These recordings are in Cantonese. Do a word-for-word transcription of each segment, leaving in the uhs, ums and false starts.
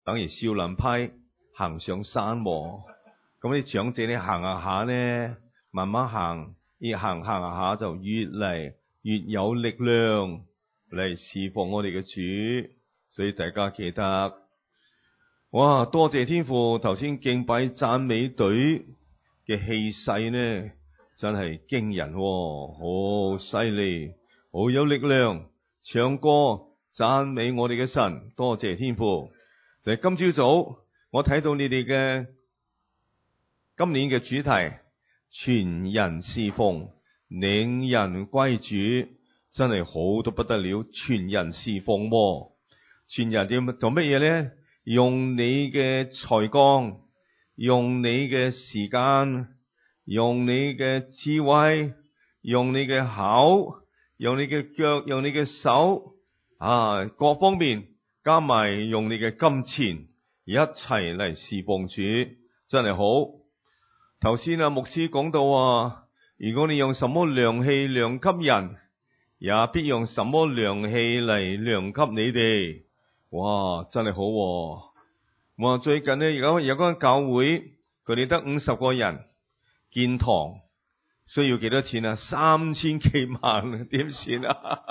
等於少林派行上山喎。咁啲長者咧行下下咧，慢慢行，越行行下下就越嚟越有力量嚟侍奉我哋嘅主。所以大家記得，哇！多謝天父，頭先敬拜讚美隊嘅氣勢呢，真係驚人喎，好犀利，好有力量，唱歌讚美我哋嘅神。多謝天父。就係今朝早，我睇到你哋嘅今年嘅主題，全人侍奉，領人歸主，真係好到不得了。全人侍奉喎，全人點做乜嘢呢？用你嘅才幹，用你嘅時間，用你嘅智慧，用你嘅口，用你嘅腳，用你嘅手，啊，各方面加埋用你嘅金錢，一齊嚟侍奉主，真係好。頭先啊牧師講到話，如果你用什麼量器量給人，也必用什麼量器嚟量給你哋。哇，真係好喎。我最近呢，而家有間教會，佢哋得五十個人建堂，需要幾多錢啊？三千幾萬，點算啊？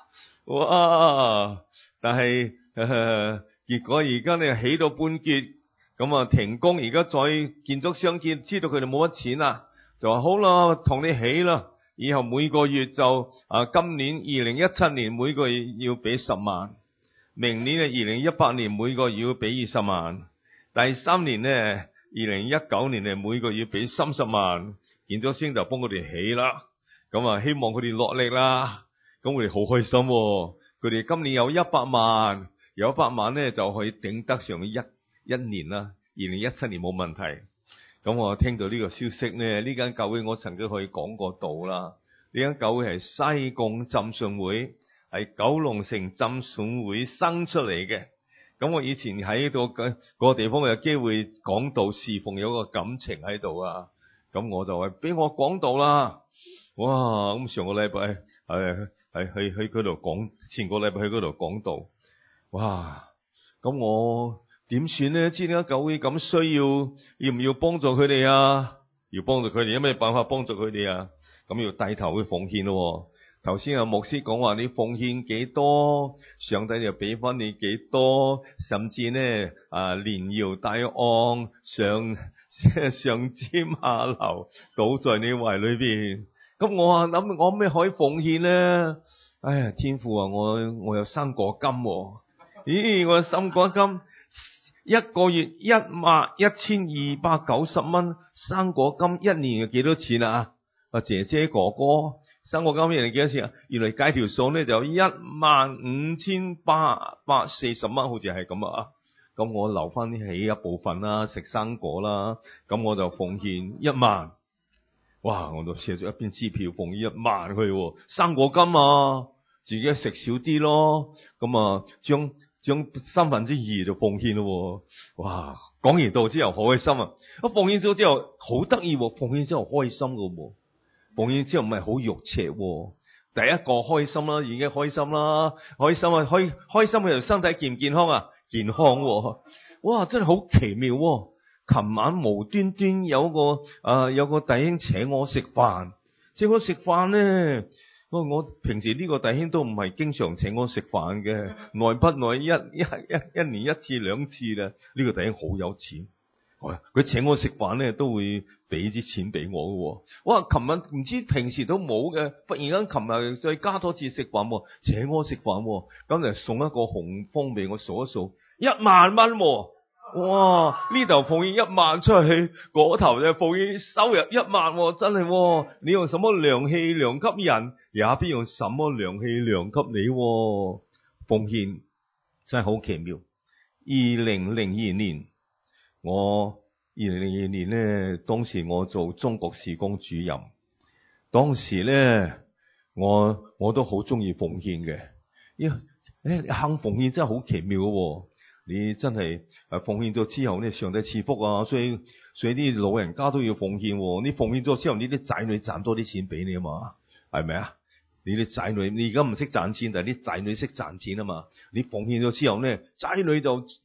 哇！但係、呃、結果而家你起到半截，咁啊停工，而家再建築商見知道佢哋冇乜錢啦，就話好啦，同你起啦，以後每個月就啊，今年二零一七年每個月要俾十萬，明年啊二零一八年每個月要俾二十萬，第三年呢二零一九年呢每個月俾三十萬，建築商就幫佢哋起啦，咁啊希望佢哋落力啦，咁佢哋好開心喎，佢哋今年有一百萬，有一百萬呢就可以頂得上一一年啦，二零一七年冇問題。咁我聽到呢個消息呢，呢間教會我曾經可以講過道啦。呢間教會係西貢浸信會，係九龍城浸信會生出嚟嘅。咁我以前喺度嗰個地方有機會講道侍奉，有個感情喺度啊。咁我就話俾我講道啦。哇！咁上個禮拜係係去去嗰度講，前個禮拜去嗰度講道。哇！咁我點算呢？知點解教會咁需要，要唔要幫助佢哋啊？要幫助佢哋，有咩辦法幫助佢哋啊？咁要帶頭去奉獻咯。頭先阿牧師講話，你奉獻幾多，上帝就俾翻你幾多，甚至呢啊連搖帶按，上上尖下流，倒在你懷裏邊。咁我啊諗，我咩可以奉獻呢？哎呀，天父啊，我我有生果金喎。咦，我有生果金。一個月一萬一千二百九十蚊生果金，一年係幾多錢啊？啊姐姐哥哥，生果金一年幾多錢啊？原來計條數呢就一萬五千八百四十蚊，好似係咁啊！咁我留翻起一部分啦，食生果啦，咁我就奉獻一萬。哇！我就寫咗一邊支票奉獻一萬去喎，生果金啊，自己食少啲咯，咁啊將。將三分之二就奉獻咯，哇！講完道之後好開心啊！我奉獻咗之後好得意，奉獻之後開心噶，奉獻之後唔係好肉赤。第一個開心啦，已經開心啦，開心啊，開開心嘅身體健唔健康啊？健康喎，哇！真係好奇妙。琴晚無端端有個啊、呃、有個弟兄請我食飯，請我食飯呢。我我平時呢個弟兄都唔係經常請我食飯嘅，耐不耐一一一一年一次兩次啦。呢個弟兄好有錢，佢請我食飯咧都會俾啲錢俾我嘅。哇！琴日唔知平時都冇嘅，忽然間琴日再加多次食飯，請我食飯，咁就送一個紅封俾我數一數，一萬蚊。哇！呢頭奉獻一萬出去，嗰頭就奉獻收入一萬，真係。你用什麼量器量給人，也必用什麼量器量給你。奉獻真係好奇妙。二零零二年，我二零零二年呢，當時我做中國事工主任，當時呢，我我都好中意奉獻嘅。咦，誒，肯奉獻真係好奇妙嘅。你真係誒奉獻咗之後呢，上帝賜福啊！所以所以啲老人家都要奉獻。你奉獻咗之後，呢啲仔女賺多啲錢俾你啊嘛，係咪啊？你啲仔女，你而家唔識賺錢，但係啲仔女識賺錢啊嘛。你奉獻咗之後呢，仔女就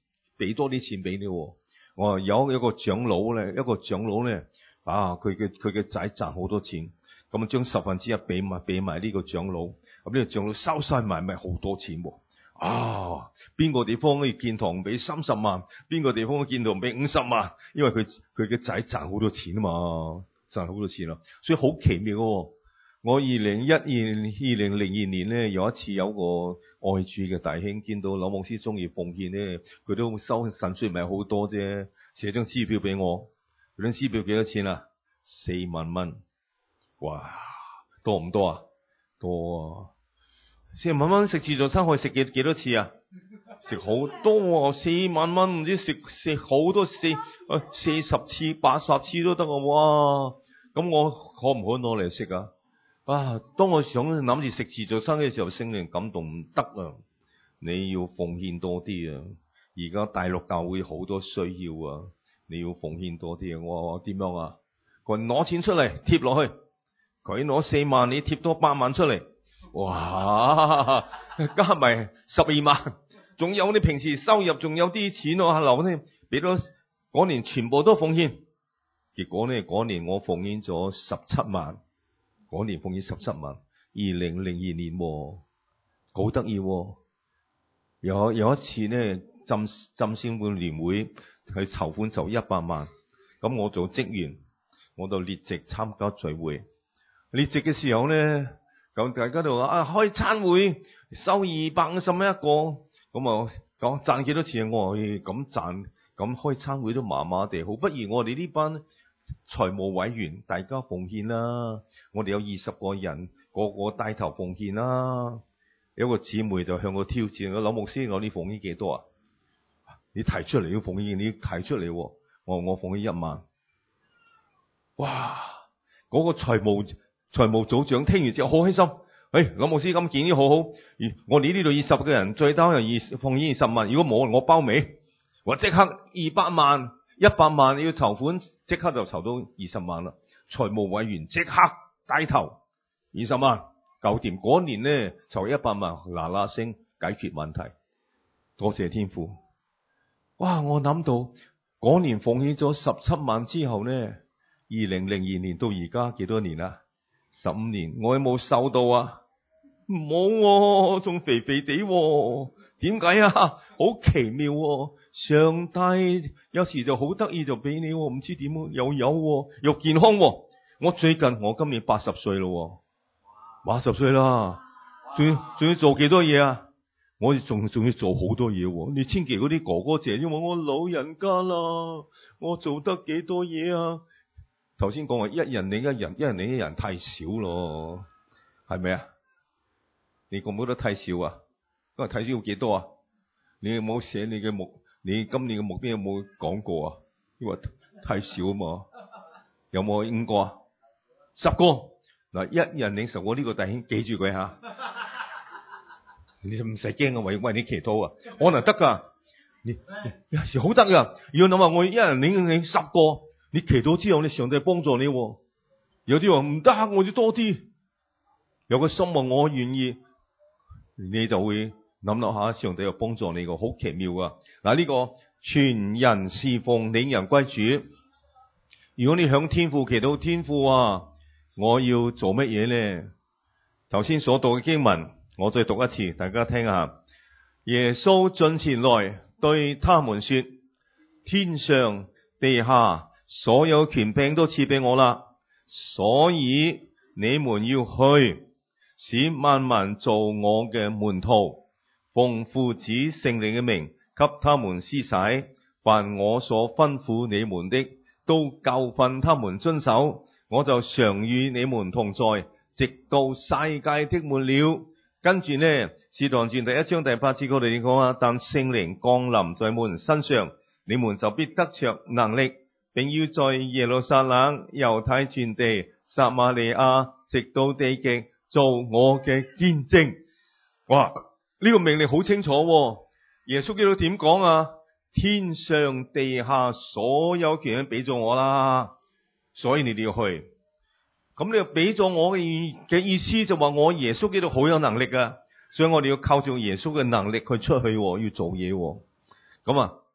俾多啲錢俾你。我話有一個長老咧，一個長老咧，啊，佢嘅佢嘅仔賺好多錢，咁將十分之一俾埋俾埋呢個長老，咁呢個長老收晒埋咪好多錢喎。啊，邊個地方可以建堂俾三十萬，邊個地方建堂俾五十萬，因為佢佢嘅仔賺好多錢啊嘛，賺好多錢啦，所以好奇妙嘅。我二零一二二零零二年咧，有一次有個愛主嘅弟兄見到劉牧師中意奉獻咧，佢都收神雖然唔係好多啫，寫張支票俾我，嗰張支票幾多錢啊？四萬蚊，哇，多唔多啊？多啊！四萬蚊食自助餐可以食幾幾多次啊？食好多啊！四萬蚊唔知食食好多四啊四十次八十次都得啊！哇！咁我可唔可以攞嚟食啊？啊！當我想諗住食自助餐嘅時候，聖靈感動，唔得啊！你要奉獻多啲啊！而家大陸教會好多需要啊！你要奉獻多啲啊！我話點樣啊？佢攞錢出嚟貼落去，佢攞四萬，你貼多八萬出嚟，哇！加埋十二萬，仲有你平時收入仲有啲錢我留咧，俾多嗰年全部都奉獻。結果呢，嗰年我奉獻咗十七萬。嗰年奉獻十七萬，二零零二年，好得意。有有一次呢，浸浸宣會聯會去籌款籌一百萬，咁我做職員，我就列席參加聚會。列席嘅時候呢，咁大家都話啊，開餐會收二百五十蚊一個，咁啊講賺幾多錢啊？我話咁賺，咁開餐會都麻麻地，好不如我哋呢班財務委員大家奉獻啦，我哋有二十個人，個個帶頭奉獻啦。有個姊妹就向我挑戰，我諗牧師，我呢奉獻幾多啊？你提出嚟要奉獻，你提出嚟。我我奉獻一萬。哇！嗰、那個財務財務組長聽完之後好開心。誒、哎，諗牧師咁建議好好。我哋呢度二十個人，最多係二奉獻二十萬。如果冇，我包尾。我即刻二百萬。一百萬你要籌款，即刻就籌到二十萬啦！財務委員即刻帶頭二十萬搞掂。嗰年呢籌一百萬，嗱嗱聲解決問題。多謝天父！哇！我諗到嗰年奉獻咗十七萬之後呢，二零零二年到而家幾多年啊？十五年，我有冇瘦到啊？冇，仲肥肥地。點解啊？好奇妙喎！上帝有時就好得意就俾你，唔知點又有又健康。我最近我今年八十歲咯，八十歲啦，仲要仲要做幾多嘢啊？我仲仲要做好多嘢。你千祈嗰啲哥哥姐，因為我老人家啦，我做得幾多嘢啊？頭先講話一人領一人，一人領一人太少咯，係咪啊？你覺唔覺得太少啊？今日睇少幾多啊？你有冇寫你嘅目？你今年嘅目標有冇講過啊？因為太少啊嘛。有冇五個啊？十個嗱，一人領十個，呢個弟兄記住佢吓。你唔使驚啊，為為你祈禱啊，可能得噶。你有時好得噶。如果諗話我一人領領十個，你祈禱之後，你上帝幫助你。有啲話唔得，我要多啲。有個心話我願意。你就會諗諗下，上帝又幫助你個，好奇妙噶。嗱，呢個全人侍奉，領人歸主。如果你向天父祈禱，天父啊，我要做乜嘢呢？頭先所讀嘅經文，我再讀一次，大家聽下。耶穌進前來對他們說：天上地下所有權柄都賜俾我啦，所以你們要去，使萬民做我嘅門徒，奉父子聖靈嘅名給他們施洗，凡我所吩咐你們的，都教訓他們遵守。我就常與你們同在，直到世界的末了。跟住呢，使徒行傳第一章第八節嗰度講啊，但聖靈降臨在你們身上，你們就必得着能力，並要在耶路撒冷、猶太全地、撒瑪利亞，直到地極，做我嘅見證。哇！呢個命令好清楚喎。耶穌基督點講啊？天上地下所有權都俾咗我啦，所以你哋要去。咁你又俾咗我嘅意嘅意思就話我耶穌基督好有能力噶，所以我哋要靠住耶穌嘅能力去出去，要做嘢。咁啊，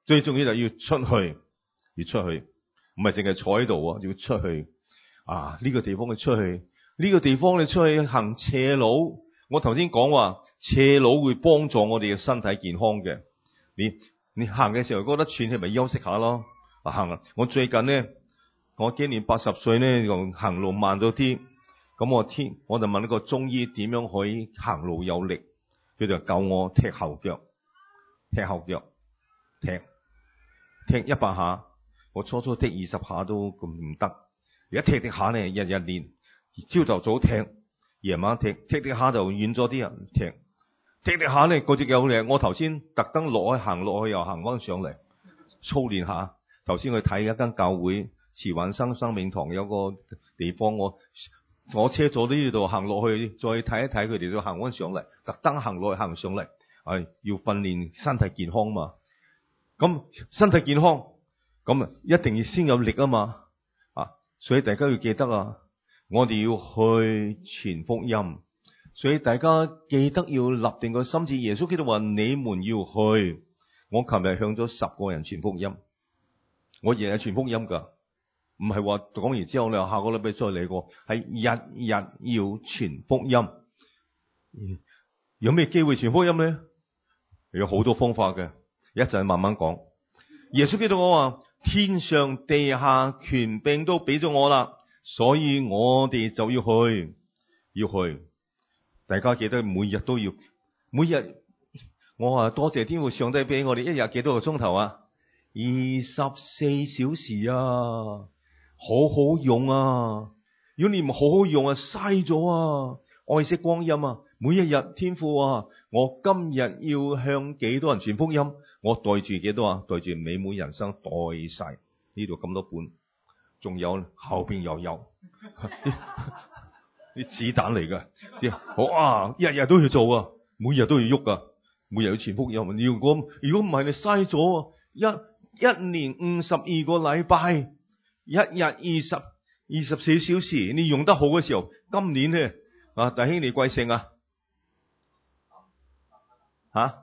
最重要就要出去，要出去，唔係淨係坐喺度啊，要出去啊！呢個地方你出去，呢個地方你出去行斜路。我頭先講話斜路會幫助我哋嘅身體健康嘅。你你行嘅時候覺得喘氣，咪休息下咯。啊行啊！我最近咧，我今年八十歲咧，就行路慢咗啲。咁我天，我就問一個中醫點樣可以行路有力，佢就教我踢後腳，踢後腳，踢踢一百下。我初初踢二十下都咁唔得，而家踢踢下咧，日日練，朝頭早踢，夜晚踢，踢踢下就遠咗啲人踢，踢踢下咧嗰隻有力。我頭先特登落去行落去又行翻上嚟操練下。頭先去睇一間教會慈雲山生命堂有個地方，我我車坐呢度行落去，再睇一睇佢哋都行翻上嚟，特登行落去行上嚟，係要訓練身體健康嘛。咁身體健康咁啊，一定要先有力啊嘛啊！所以大家要記得啊，我哋要去傳福音。所以大家記得要立定個心志。耶穌基督話：你們要去。我琴日向咗十個人傳福音。我日日傳福音噶，唔係話講完之後你話下個禮拜再嚟過，係日日要傳福音。有咩機會傳福音呢？有好多方法嘅，一陣慢慢講。耶穌基督講話：天上地下權柄都俾咗我啦，所以我哋就要去，要去。大家記得每日都要，每日我話多謝天父上帝俾我哋一日幾多個鐘頭啊？二十四小時啊，好好用啊！如果你唔好好用啊，嘥咗啊！愛惜光陰啊！每一日天父啊，我今日要向幾多人傳福音？我袋住幾多啊？袋住美滿人生，袋晒呢度咁多本，仲有後邊又有啲子彈嚟噶，即係好啊！日日都要做啊，每日都要喐啊，每日要傳福音。如果如果唔係，你嘥咗一。一年五十二個禮拜，一日二十二十四小時，你用得好嘅時候，今年呢啊，弟兄你貴姓啊？吓、啊？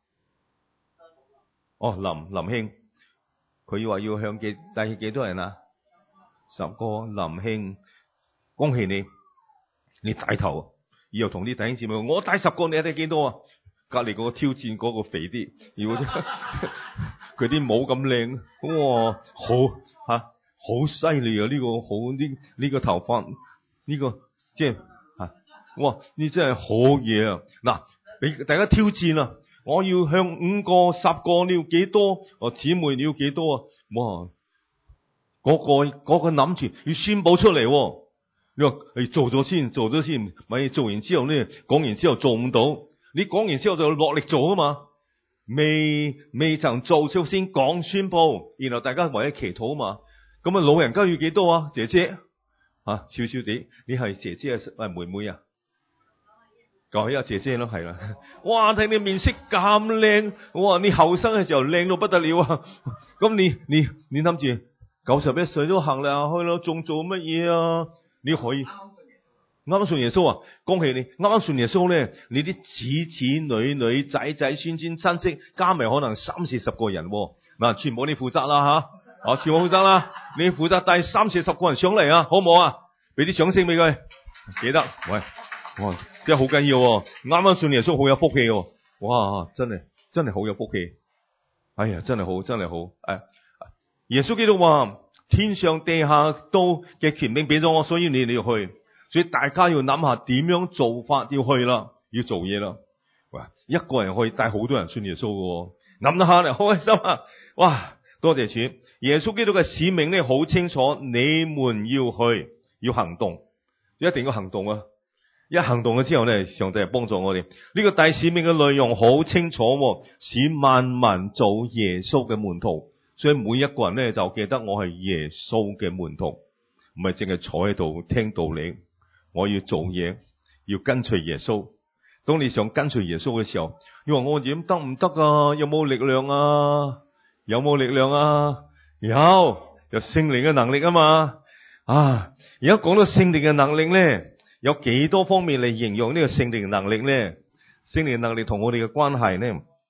哦，林林兄，佢話要向幾帶幾多人啊？十個。林兄，恭喜你，你帶頭，以後同啲弟兄姊妹，我帶十個，你帶幾多啊？隔籬嗰個挑戰嗰個肥啲，如果佢啲冇咁靚，哇，好吓，好犀利啊！呢、這個好呢呢、這個頭髮，呢、這個即係吓，哇，你真係好嘢啊！嗱，俾大家挑戰啊！我要向五個、十個，你要幾多？哦，姊妹你要幾多啊？哇，嗰、那個嗰、那個諗住要宣佈出嚟、啊，你話誒做咗先，做咗先，咪做完之後呢？講完之後做唔到。你講完之後就落力做啊嘛，未未曾做先先講宣布，然後大家為咗祈禱啊嘛。咁啊老人家要幾多啊？姐姐啊，少少啲，你係姐姐啊，妹妹啊？講起阿姐姐咯，係啦。哇，睇你面色咁靚，哇，你後生嘅時候靚到不得了啊！咁你你你諗住九十一歲都行嚟去咯，仲做乜嘢啊？你可以。啱啱信耶穌啊！恭喜你！啱啱信耶穌咧，你啲子子女女、仔仔孫孫親戚加埋可能三四十個人，嗱，全部你負責啦吓，啊，全部負責啦，你負責帶三四十個人上嚟啊，好唔好啊？俾啲掌聲俾佢，記得喂，哇，真係好緊要，啱啱信耶穌好有福氣，哇，真係真係好有福氣，哎呀，真係好，真係好，誒，耶穌基督話：天上地下都嘅權柄俾咗我，所以你哋要去。所以大家要諗下點樣做法，要去啦，要做嘢啦。哇，一個人可以帶好多人信耶穌嘅，諗下嚟，好開心啊！哇，多謝主！耶穌基督嘅使命咧好清楚，你們要去，要行動，一定要行動啊！一行動咗之後咧，上帝係幫助我哋。呢個大使命嘅內容好清楚，使萬民做耶穌嘅門徒。所以每一個人咧就記得我係耶穌嘅門徒，唔係淨係坐喺度聽道理。我要做嘢，要跟隨耶穌。當你想跟隨耶穌嘅時候，你話我點得唔得啊？有冇力量啊？有冇力量啊？有，有聖靈嘅能力啊嘛。啊，而家講到聖靈嘅能力咧，有幾多方面嚟形容呢個聖靈嘅能力咧？聖靈嘅能力同我哋嘅關係咧，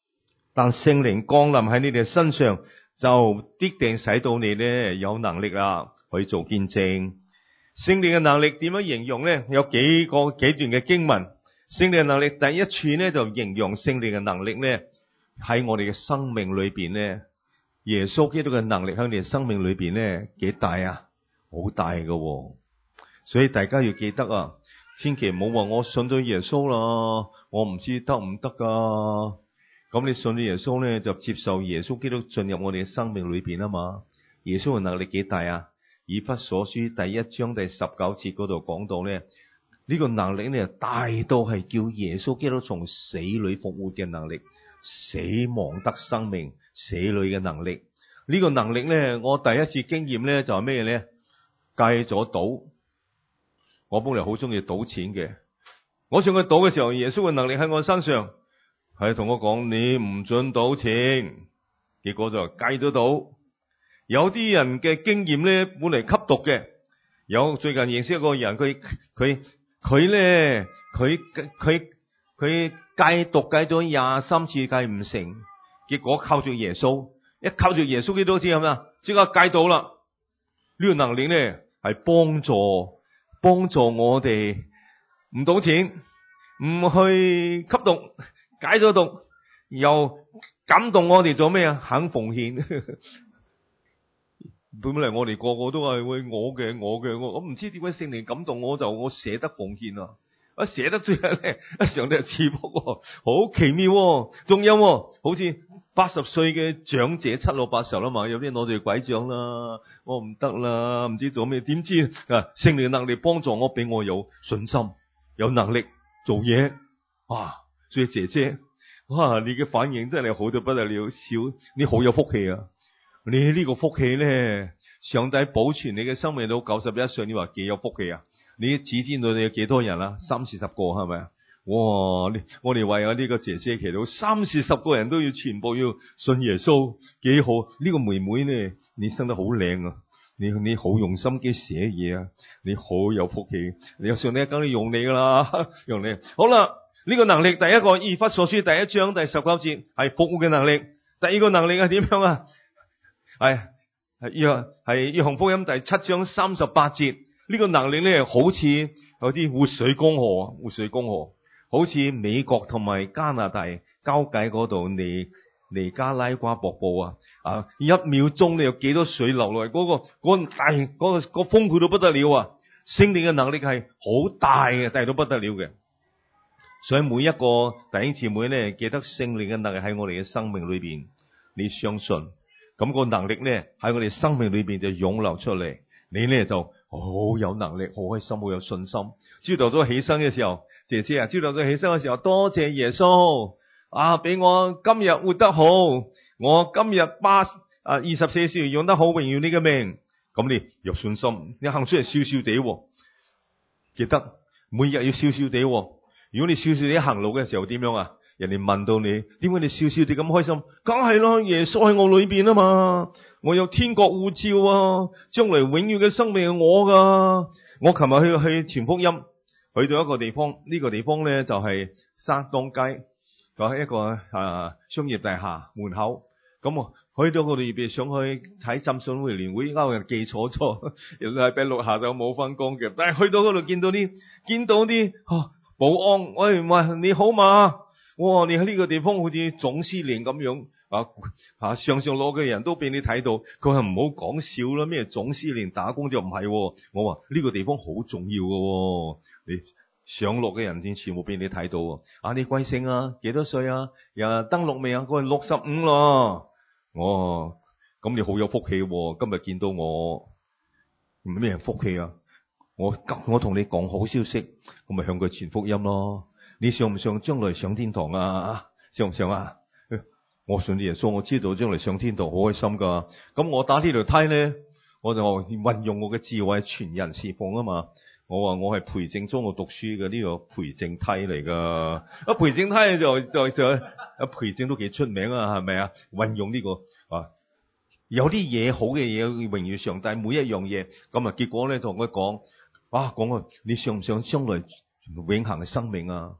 但聖靈降臨喺你哋身上，就必定使到你咧有能力啦，去做見證。聖靈嘅能力點樣形容呢？有幾個幾段嘅經文。聖靈嘅能力第一處呢，就形容聖靈嘅能力呢，喺我哋嘅生命裏邊呢，耶穌基督嘅能力喺你嘅生命裏邊呢，幾大啊？好大㗎喎。所以大家要記得啊，千祈唔好話我信咗耶穌啦，我唔知得唔得噶。咁你信咗耶穌呢，就接受耶穌基督進入我哋嘅生命裏邊啊嘛。耶穌嘅能力幾大啊？以弗所書第一章第十九節嗰度講到呢，呢個能力呢，大到係叫耶穌基督從死裏復活嘅能力，死亡得生命，死裏嘅能力。呢個能力呢，我第一次經驗呢，就係咩呢？戒咗賭。我本來好中意賭錢嘅，我上去賭嘅時候，耶穌嘅能力喺我身上，係同我講你唔准賭錢，結果就戒咗賭。有啲人嘅經驗咧，本嚟吸毒嘅，有最近認識一個人，佢佢佢咧，佢佢佢戒毒戒咗廿三次戒唔成，結果靠住耶穌，一靠住耶穌幾多次係咪啊？即刻戒到啦！呢個能力咧係幫助。幫助我哋唔賭錢，唔去吸毒，解咗毒，又感動我哋做咩啊？肯奉獻。本嚟我哋個個都係喂我嘅，我嘅，我我唔知點解聖靈感動我，就我捨得奉獻啊！啊捨得最後咧，一上帝賜福，好奇妙喎！仲有好似八十歲嘅長者七老八十啦嘛，有啲攞住拐杖啦，我唔得啦，唔知做咩，點知啊聖靈能力幫助我，俾我有信心，有能力做嘢。哇！所以姐姐，哇，你嘅反應真係好到不得了，笑，你好有福氣啊！你呢個福氣咧，上帝保存你嘅生命到九十一歲，你話幾有福氣啊？你只知道你有幾多人啦？三四十個係咪啊？哇！你我哋為咗呢個姐姐祈禱，三四十個人都要全部要信耶穌，幾好？呢、這個妹妹呢，你生得好靚啊！你你好用心機寫嘢啊！你好有福氣，你有上帝梗係用你噶啦，用你。好啦，呢、這個能力第一個以弗所書第一章第十九節係復活嘅能力，第二個能力係點樣啊？係係約係約翰福音第七章三十八節。呢個能力咧，好似有啲活水江河啊，活水江河，好似美國同埋加拿大交界嗰度尼尼加拉瓜瀑布啊！啊，一秒鐘你有幾多水流落嚟？嗰、嗰個、嗰個大嗰、嗰個、嗰個豐富到不得了啊！聖靈嘅能力係好大嘅，大到不得了嘅。所以每一個弟兄姊妹咧，記得聖靈嘅能力喺我哋嘅生命裏邊，你相信咁、咁個能力咧喺我哋生命裏邊就湧流出嚟，你咧就。好有能力，好開心，好有信心。朝頭早起身嘅時候，姐姐啊，朝頭早起身嘅時候，多謝耶穌啊，俾我今日活得好，我今日八啊二十四小時用得好，榮耀你嘅命。咁你有信心，你行出嚟笑笑地，記得每日要笑笑地。如果你笑笑地行路嘅時候點樣啊？人哋問到你，點解你笑笑地咁開心？梗係咯，耶穌喺我裏邊啊嘛，我有天國護照啊，將來永遠嘅生命係我噶。我琴日去去傳福音，去到一個地方，呢、這個地方咧就係山東街，就喺一個啊商業大廈門口。咁我去到嗰度預備上去睇浸信會聯會，啱人記錯咗，原來係禮拜六下晝冇翻工嘅。但係去到嗰度見到啲見到啲、啊、保安，喂喂你好嘛？哇！你喺呢個地方好似總司令咁樣啊，啊上上落嘅人都俾你睇到。佢話唔好講笑啦，咩總司令打工就唔係。我話呢個地方好重要嘅，你上落嘅人先全部俾你睇到。啊，你貴姓啊？幾多歲啊？又登錄未啊？佢話六十五咯。哦，咁你好有福氣，今日見到我咩福氣啊？我我同你講好消息，咁咪向佢傳福音咯。你想唔想將來上天堂啊？想唔想啊？我信耶穌，我知道將來上天堂好開心噶。咁我打呢條梯咧，我就運用我嘅智慧全人侍奉啊嘛。我話我係培正中學讀書嘅，呢個培正梯嚟噶。啊培正梯就就就啊培正都幾出名啊，係咪啊？運用呢個啊，有啲嘢好嘅嘢榮耀上帝，每一樣嘢咁啊。結果咧同佢講，啊講啊，你想唔想將來永恆嘅生命啊？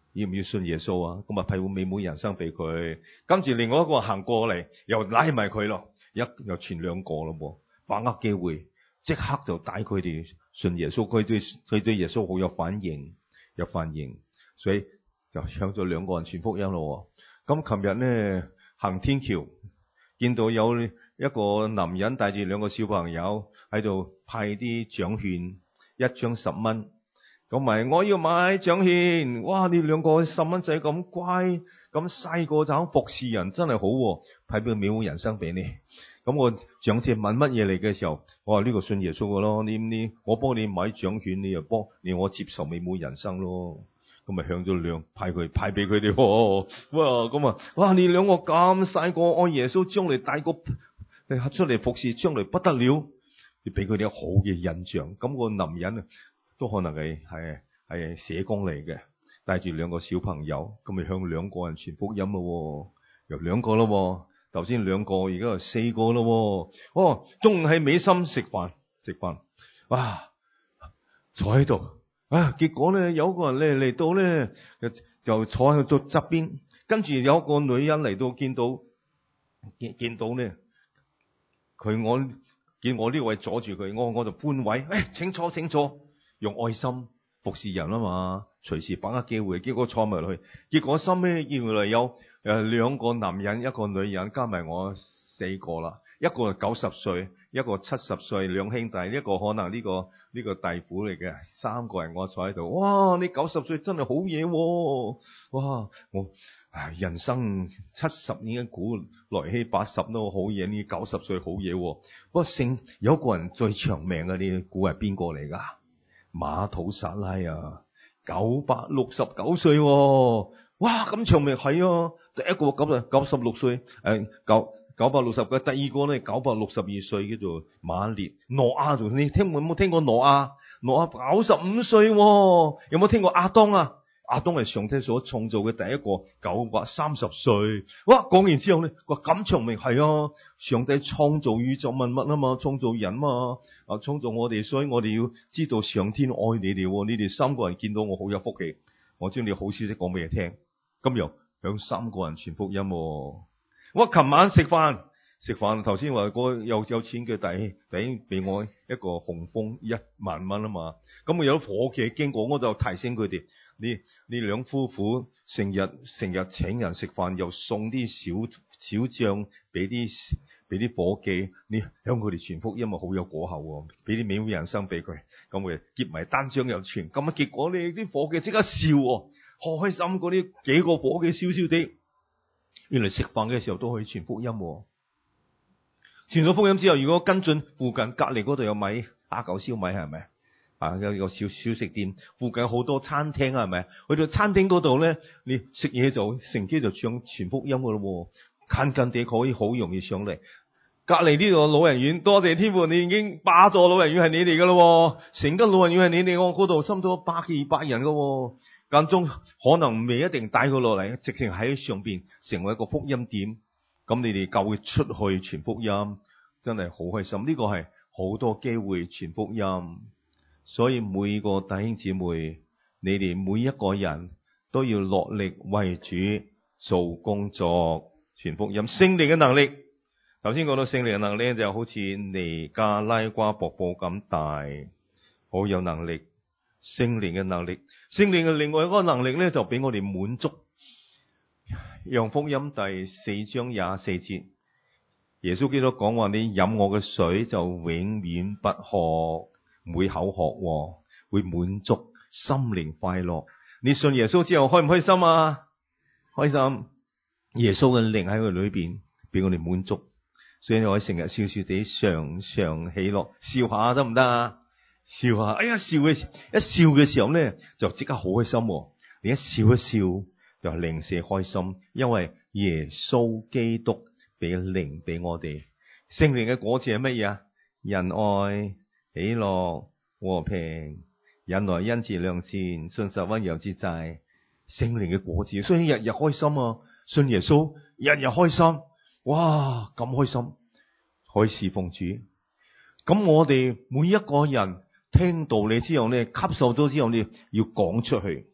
要唔要信耶穌啊？咁啊批美滿人生俾佢。跟住另外一個行過嚟，又拉埋佢咯，一又傳兩個咯，把握機會，即刻就帶佢哋信耶穌。佢對佢對耶穌好有反應，有反應，所以就向咗兩個人傳福音咯。咁琴日咧行天橋，見到有一個男人帶住兩個小朋友喺度派啲獎券，一張十蚊。咁咪我要買獎券，哇！你兩個十蚊仔咁乖，咁細個就服侍人，真係好喎，派俾美滿人生俾你。咁我長者問乜嘢嚟嘅時候，我話呢個信耶穌嘅咯，你你我幫你買獎券，你又幫你我接受美滿人生咯。咁咪向咗兩派佢派俾佢哋。哇！咁啊，哇！你兩個咁細個愛耶穌，將來大個出嚟服侍，將來不得了，你俾佢哋好嘅印象。咁個男人啊，都可能係係係社工嚟嘅，帶住兩個小朋友，咁咪向兩個人傳福音咯，又兩個咯，頭先兩個，而家又四個咯。哦，仲係美心食飯食飯，哇，坐喺度啊！結果咧有個人咧嚟到咧，就坐喺度側邊，跟住有一個女人嚟到，見到見見到咧，佢我見我呢位阻住佢，我我就搬位，誒，請坐請坐。用愛心服侍人啊嘛，隨時把握機會。結果坐埋落去，結果收尾原來有誒兩個男人，一個女人，加埋我四個啦。一個九十歲，一個七十歲，兩兄弟，一個可能呢個呢個弟婦嚟嘅，三個人我坐喺度。哇！你九十歲真係好嘢喎！哇！我唉人生七十年嘅股來稀八十都好嘢，呢九十歲好嘢喎。不過聖有個人最長命嘅，你估係邊個嚟噶？馬土撒拉啊，九百六十九歲喎，哇咁長命係啊！第一個九九十六歲，誒九九百六十嘅，第二個咧九百六十二歲，叫做馬列。挪亞仲你聽有冇聽過挪亞？挪亞九十五歲，有冇聽過亞當啊？亞當係上帝所創造嘅第一個，九百三十歲。哇！講完之後咧，個咁長命係啊！上帝創造宇宙萬物啊嘛，創造人嘛，啊創造我哋，所以我哋要知道上天愛你哋。你哋三個人見到我好有福氣，我將你好消息講俾你聽。今日向三個人傳福音。我琴晚食飯食飯，頭先話個有有錢嘅弟弟俾我一個紅封一萬蚊啊嘛。咁我有伙計經過，我就提醒佢哋。呢呢兩夫婦成日成日請人食飯，又送啲小小賬俾啲俾啲伙計，你向佢哋傳福音啊，好有果效，俾啲美滿人生俾佢，咁佢結埋單張又傳，咁啊結果你啲伙計即刻笑，好開心，嗰啲幾個伙計笑笑地，原來食飯嘅時候都可以傳福音，傳咗福音之後，如果跟進附近隔籬嗰度有米阿狗燒米係咪？啊，有個小小食店，附近好多餐廳啊，係咪？去到餐廳嗰度咧，你食嘢就乘機就唱傳福音噶咯，近近地可以好容易上嚟。隔籬呢度老人院，多謝天父，你已經霸座老人院係你哋噶咯，成間老人院係你哋，我嗰度差唔多百幾二百人噶，間中可能未一定帶佢落嚟，直情喺上邊成為一個福音點。咁你哋教會出去傳福音，真係好開心。呢個係好多機會傳福音。所以每個弟兄姊妹，你哋每一個人都要落力為主做工作，傳福音。聖靈嘅能力，頭先講到聖靈嘅能力就好似尼加拉瓜瀑布咁大，好有能力。聖靈嘅能力，聖靈嘅另外一個能力咧，就俾我哋滿足。約翰福音第四章廿四節，耶穌基督講話：你飲我嘅水就永遠不渴。唔會口渴，會滿足，心靈快樂。你信耶穌之後開唔開心啊？開心。耶穌嘅靈喺佢裏邊，俾我哋滿足，所以你可以成日笑笑地，常常喜樂，笑下得唔得啊？笑下，哎呀，笑嘅一笑嘅時候咧，就即刻好開心。你一笑一笑就零舍開心，因為耶穌基督俾靈俾我哋。聖靈嘅果子係乜嘢啊？仁愛、喜樂、和平、忍耐、恩慈、良善、信實、溫柔、節制，聖靈嘅果子，所以日日開心啊！信耶穌，日日開心，哇，咁開心，可以侍奉主。咁我哋每一個人聽道理之後咧，吸收咗之後咧，要講出去。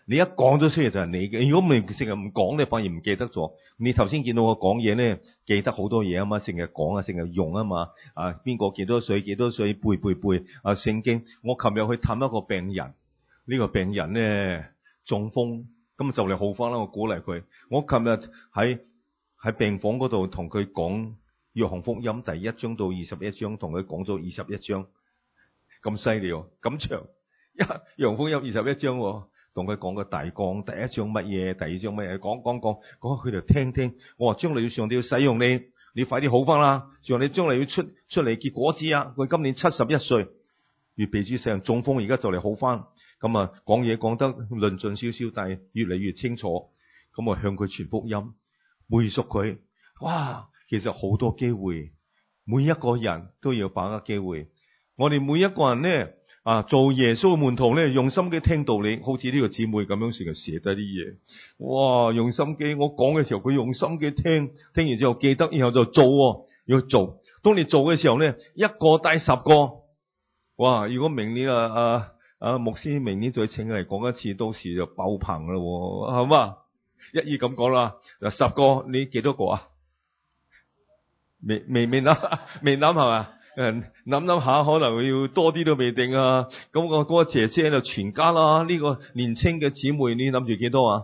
你一講咗出嚟就係你嘅。如果唔係成日唔講，你反而唔記得咗。你頭先見到我講嘢咧，記得好多嘢啊嘛，成日講啊，成日用啊嘛。啊，邊個幾多歲幾多歲背背背啊聖經。我琴日去探一個病人，呢、這個病人咧中風，咁就嚟好翻啦。我鼓勵佢。我琴日喺喺病房嗰度同佢講約翰福音第一章到二十一章，同佢講咗二十一章，咁犀利喎，咁長。約翰福音二十一章，同佢講個大綱，第一章乜嘢，第二章乜嘢，講講講，講佢就聽聽。我話將來要上帝要使用你，你快啲好翻啦！上帝將來要出出嚟結果子啊！佢今年七十一歲，預備住成中風，而家就嚟好翻。咁啊，講嘢講得論盡少少，但係越嚟越清楚。咁啊，向佢傳福音，背熟佢。哇，其實好多機會，每一個人都要把握機會。我哋每一個人咧。啊！做耶穌嘅門徒咧，用心機聽道理，好似呢個姊妹咁樣，成日寫低啲嘢。哇！用心機，我講嘅時候，佢用心機聽，聽完之後記得，然後就做、哦，要做。當你做嘅時候咧，一個帶十個。哇！如果明年啊啊啊牧師明年再請嚟講一次，到時就爆棚啦，係嘛？一於咁講啦，嗱，十個你幾多個啊？未未未諗，未諗係嘛？誒，諗諗下，可能要多啲都未定啊！咁個嗰個姐姐就全家啦，呢、這個年青嘅姊妹，你諗住幾多啊？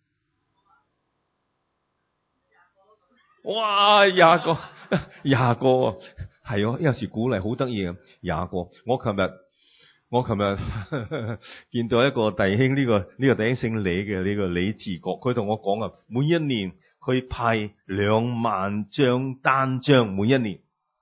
哇，廿個，廿個，係哦！有時鼓勵好得意啊，廿個。我琴日，我琴日見到一個弟兄，呢、這個呢、這個弟兄姓李嘅，呢、這個李志國，佢同我講啊，每一年佢派兩萬張單張，每一年。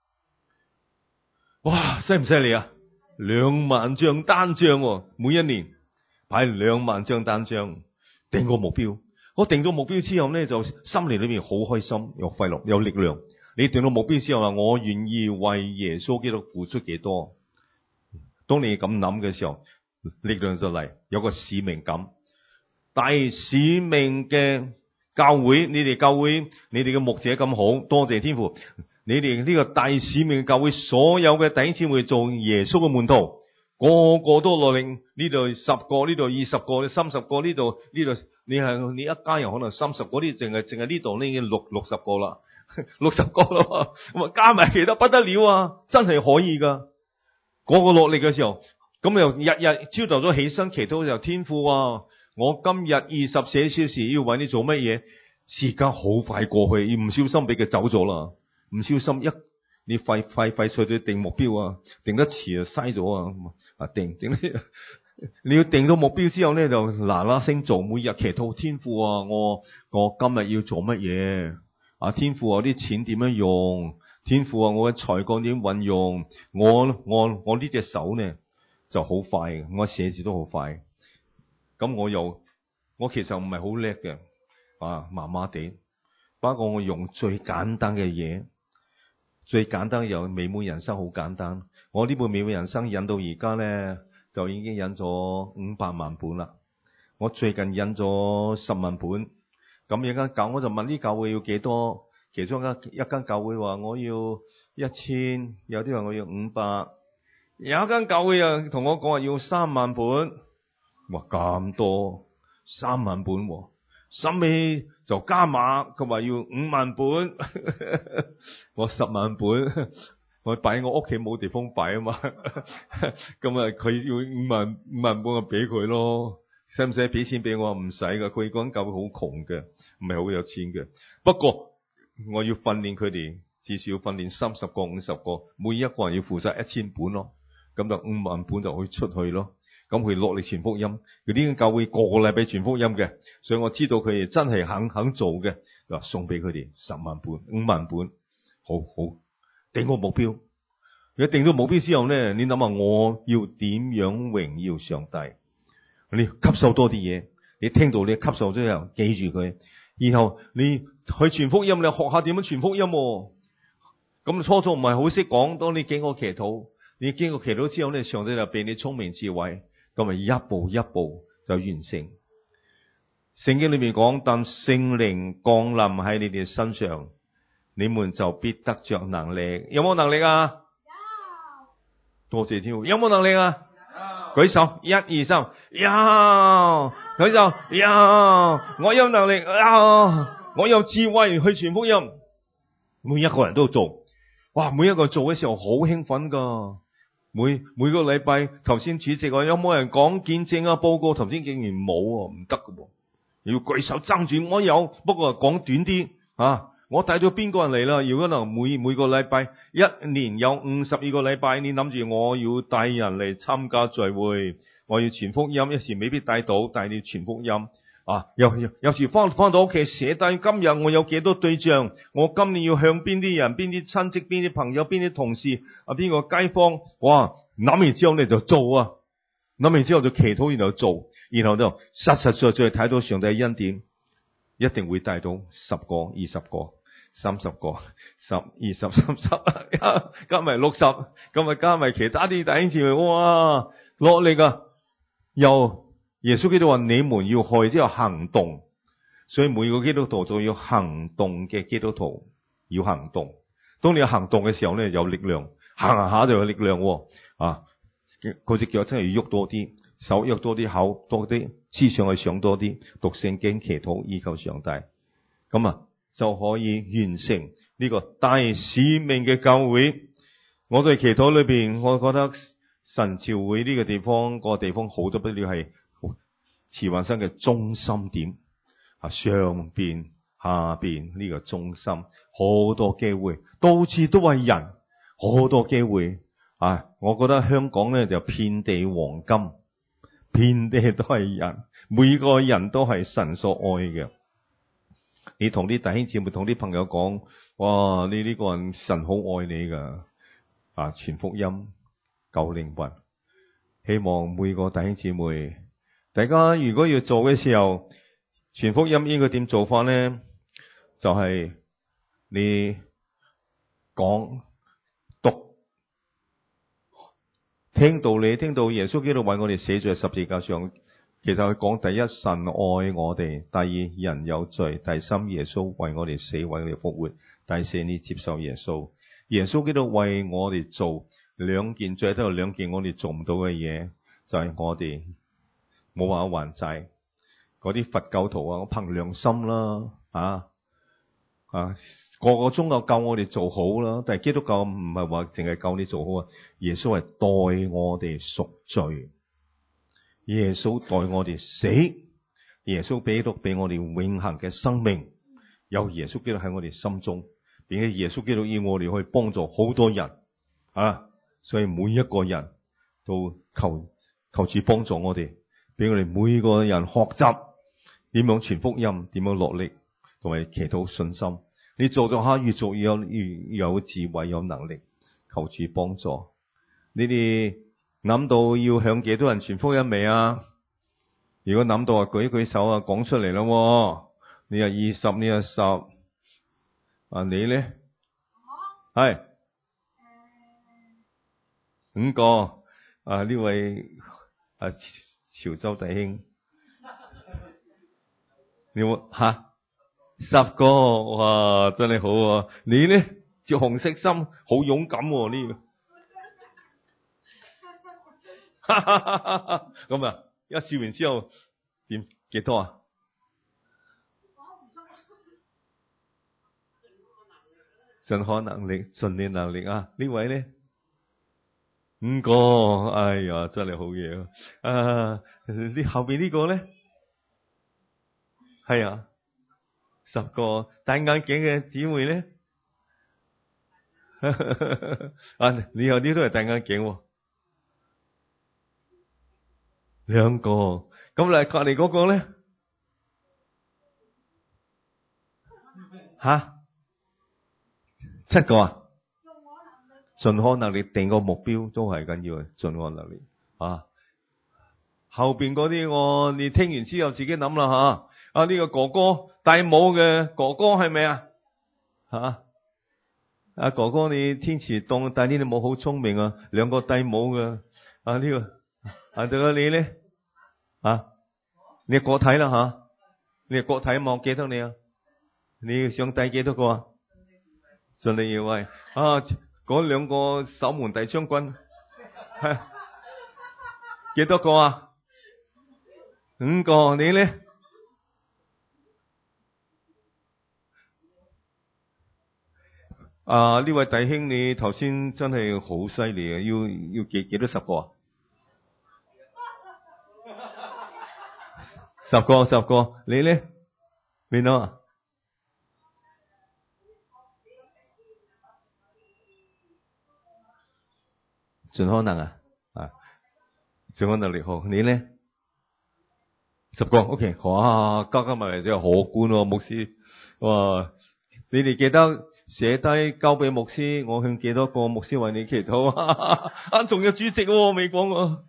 哇，犀唔犀利啊？兩萬張單張、哦，每一年派兩萬張單張，定個目標。我定咗目標之後咧，就心靈裏面好開心，又快樂，有力量。你定到目標之後話，我願意為耶穌基督付出幾多？當你咁諗嘅時候，力量就嚟，有個使命感。大使命嘅教會，你哋教會，你哋嘅牧者咁好，多謝天父。你哋呢個大使命教會所有嘅弟兄姊妹做耶穌嘅門徒，個個都落力。呢度十個，呢度二十個，三十個，呢度呢度你係你一家人可能三十個，啲淨係淨係呢度呢已經六六十個啦，六十個啦，咁啊加埋其他不得了啊！真係可以噶，個個落力嘅時候，咁又日日朝頭早起身祈禱就天父啊！我今日二十四小時要為你做乜嘢？時間好快過去，唔小心俾佢走咗啦。唔小心一你快快快脆啲定目標啊，定得遲啊嘥咗啊！啊定定你要定到目標之後咧，就嗱嗱聲做，每日祈禱天父啊，我我今日要做乜嘢啊？天父啊，啲錢點樣用？天父啊，我嘅才幹點運用？我我我呢隻手咧就好快，我寫字都好快。咁我又我其實唔係好叻嘅啊，麻麻地。不過我用最簡單嘅嘢。最簡單又美滿人生好簡單，我呢本美滿人生印到而家咧就已經印咗五百萬本啦。我最近印咗十萬本，咁有間教我就問呢教會要幾多？其中一間一間教會話我要一千，有啲話我要五百，有一間教會又同我講話要三萬本。哇，咁多三萬本喎！收尾就加碼，佢話要五萬本，我十萬本，我擺喺我屋企冇地方擺啊嘛，咁啊佢要五萬五萬本，我俾佢咯，使唔使俾錢俾我？唔使噶，佢嗰間教會好窮嘅，唔係好有錢嘅。不過我要訓練佢哋，至少要訓練三十個、五十個，每一個人要負責一千本咯，咁就五萬本就可以出去咯。咁佢落力傳福音，佢呢間教會個個禮拜傳福音嘅，所以我知道佢哋真係肯肯做嘅，嗱送俾佢哋十萬本、五萬本，好好定個目標。如果定到目標之後咧，你諗下我要點樣榮耀上帝？你吸收多啲嘢，你聽到你吸收之後記住佢，然後你去傳福音，你學下點樣傳福音。咁初初唔係好識講，當你經過祈禱，你經過祈禱之後咧，上帝就俾你聰明智慧。咁咪一步一步就完成。聖經裏面講，當聖靈降臨喺你哋身上，你們就必得着能力。有冇能力啊？有。多謝天父。有冇能力啊？有。舉手，一二三，有。 佢就呀，我有能力啊，我有智慧去傳福音。每一個人都做，哇！每一個做嘅時候好興奮噶。每每個禮拜，頭先主席話有冇人講見證啊報告？頭先竟然冇啊，唔得噶噃，要舉手爭住。我有，不過講短啲啊。我帶咗邊個人嚟啦？如果能每每個禮拜一年有五十二個禮拜，你諗住我要帶人嚟參加聚會，我要傳福音，一時未必帶到，但係你傳福音啊。有有有時翻翻到屋企寫低今日我有幾多對象，我今年要向邊啲人、邊啲親戚、邊啲朋友、邊啲同事啊、邊個街坊，哇！諗完之後你就做啊，諗完之後就祈禱，然後做，然後就實實在在睇到上帝嘅恩典，一定會帶到十個、二十個。三十個、十、二十、三十，加埋六十，咁啊加埋其他啲弟兄姊妹，哇，落力啊！又耶穌基督話：你們要去，之後行動。所以每個基督徒都要行動嘅基督徒要行動。當你有行動嘅時候咧，有力量，行行下就有力量。啊，嗰隻腳真係要喐多啲，手喐多啲，口多啲，思想去想多啲，讀聖經、祈禱、依靠上帝。咁啊。就可以完成呢個大使命嘅教會。我哋祈禱裏邊，我覺得神召會呢個地方，個地方好多不了係慈雲山嘅中心點啊，上邊下邊呢個中心，好多機會，到處都係人，好多機會啊！我覺得香港咧就遍地黃金，遍地都係人，每個人都係神所愛嘅。你同啲弟兄姊妹、同啲朋友講，哇！你呢個人神好愛你噶，啊！傳福音、救靈魂，希望每個弟兄姊妹，大家如果要做嘅時候，傳福音應該點做法呢？就係、是、你講、讀、聽道理，聽到耶穌基督為我哋死在十字架上。其實佢講第一，神愛我哋；第二，人有罪；第三，耶穌為我哋死，為我哋復活；第四，你接受耶穌。耶穌基督為我哋做兩件，最多有兩件我哋做唔到嘅嘢，就係、是、我哋冇話還債。嗰啲佛教徒啊，我憑良心啦，啊啊，個個宗教教我哋做好啦，但係基督教唔係話淨係教你做好啊。耶穌係代我哋贖罪。耶穌代我哋死，耶穌基督俾我哋永恆嘅生命，有耶穌基督喺我哋心中，並且耶穌基督要我哋去幫助好多人啊！所以每一個人都求求主幫助我哋，俾我哋每個人學習點樣傳福音，點樣落力同埋祈禱信心。你做咗下越做越有越有智慧有能力，求主幫助你哋。諗到要向幾多人傳福音未啊？如果諗到啊，舉一舉手啊，講出嚟咯。你係二十，你係十，啊你咧？係五個啊？呢位啊潮州弟兄，你有吓十個？哇，真係好啊！你咧着紅色衫，好勇敢呢個。咁啊，一笑完之後點幾多啊？盡可能力，盡你能力啊！呢位咧五個，哎呀，真係好嘢啊！你後邊呢個咧係啊，十個戴眼鏡嘅姊妹咧啊，你有啲都係戴眼鏡。兩個，咁嚟隔籬嗰個咧，吓七個啊？盡可能力定個目標都係緊要，盡可能力啊。後邊嗰啲我你聽完之後自己諗啦吓。啊呢個哥哥戴帽嘅哥哥係咪啊？吓，阿哥哥你天池凍，戴呢啲帽好聰明啊，兩個戴帽嘅啊呢個啊仲有你咧？啊！你係個體啦吓，你係個體啊嘛，我記得你啊。你想帶幾多個啊？順利而為啊！嗰兩個守門大將軍係幾多個啊？ 五個，你呢？啊，呢位弟兄，你頭先真係好犀利啊！要要幾幾多十個啊？十個十個，你呢？邊度啊？盡可能啊，啊，盡可能力好。你呢？十個 ，OK， 哇，加加埋埋真係可觀喎，牧師。哇，你哋記得寫低交俾牧師，我向幾多個牧師為你祈禱啊？啊，仲有主席喎，未講喎。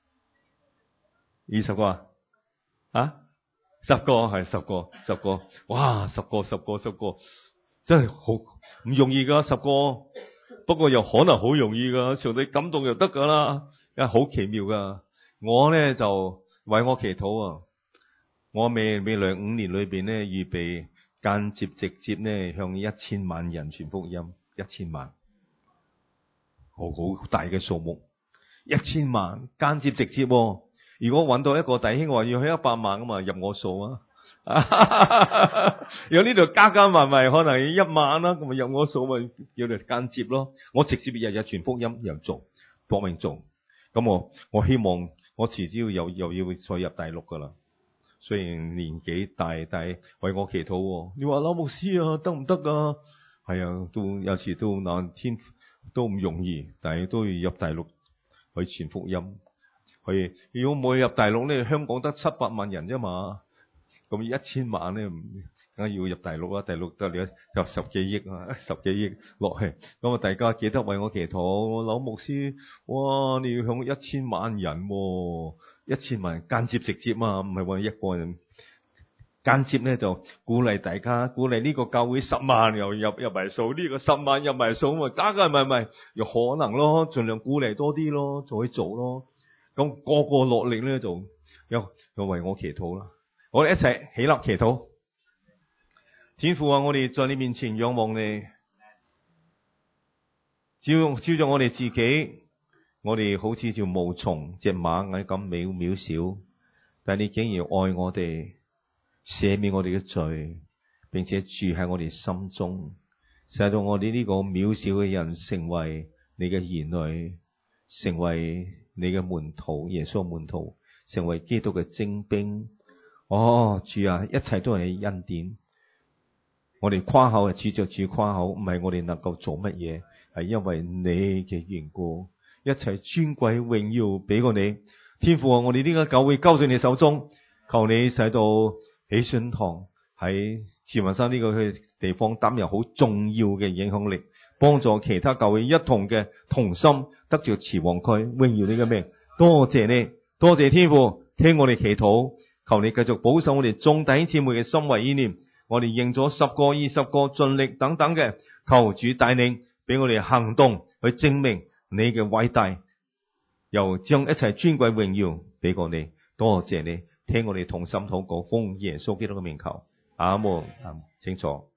二十個啊？啊？十個係十個，十個，哇！十個十個十個，真係好唔容易噶，十個。不過又可能好容易噶，上帝感動就得噶啦，因為好奇妙噶。我咧就為我祈禱啊！我未未來五年裏邊咧，預備間接直接咧向一千萬人傳福音，一千萬，好好大嘅數目，一千萬間接直接。如果揾到一個弟兄話要去一百萬咁嘛，入我數啊！有呢度加加埋埋可能要一萬啦，咁咪入我數咪叫做間接咯。我直接日日傳福音又做，搏命做。咁我我希望我遲早又又要再入大陸噶啦。雖然年紀大，但係為我祈禱。你話老牧師啊，得唔得啊？係啊，都有時都難，天都唔容易，但係都要入大陸去傳福音。去如果冇入大陸咧，香港得七百萬人啫嘛，咁一千萬咧，梗係要入大陸啦。大陸得你有十幾億啊，十幾億落去，咁啊大家記得為我祈禱。老牧師，哇！你要向一千萬人，一千萬人間接直接嘛，唔係話一個人。間接咧就鼓勵大家，鼓勵呢個教會十萬又入入埋數，呢個十萬入埋數，咪加加埋埋，有可能咯，盡量鼓勵多啲咯，就去做咯。咁個個落力咧，就又又為我祈禱啦。我哋一齊起立祈禱。天父啊，我哋在你面前仰望你，照照着我哋自己，我哋好似條毛蟲、隻螞蟻咁渺渺小，但你竟然愛我哋，赦免我哋嘅罪，並且住喺我哋心中，使到我哋呢個渺小嘅人成為你嘅兒女，成為你嘅門徒，耶穌門徒，成為基督嘅精兵。哦，主啊，一切都係恩典。我哋誇口係指着主誇口，唔係我哋能夠做乜嘢，係因為你嘅緣故。一切尊貴榮耀俾過你，天父啊，我哋呢個教會交在你手中，求你使到喜信堂喺慈雲山呢個地方擔任好重要嘅影響力，幫助其他教會一同嘅同心得着慈王區，榮耀你嘅名。多謝你，多謝天父，聽我哋祈禱，求你繼續保守我哋眾弟兄姊妹嘅心懷意念。我哋認咗十個、二十個，盡力等等嘅，求主帶領，俾我哋行動去證明你嘅偉大，又將一切尊貴榮耀俾過你。多謝你，聽我哋同心禱告，奉耶穌基督嘅名求，阿門。清楚。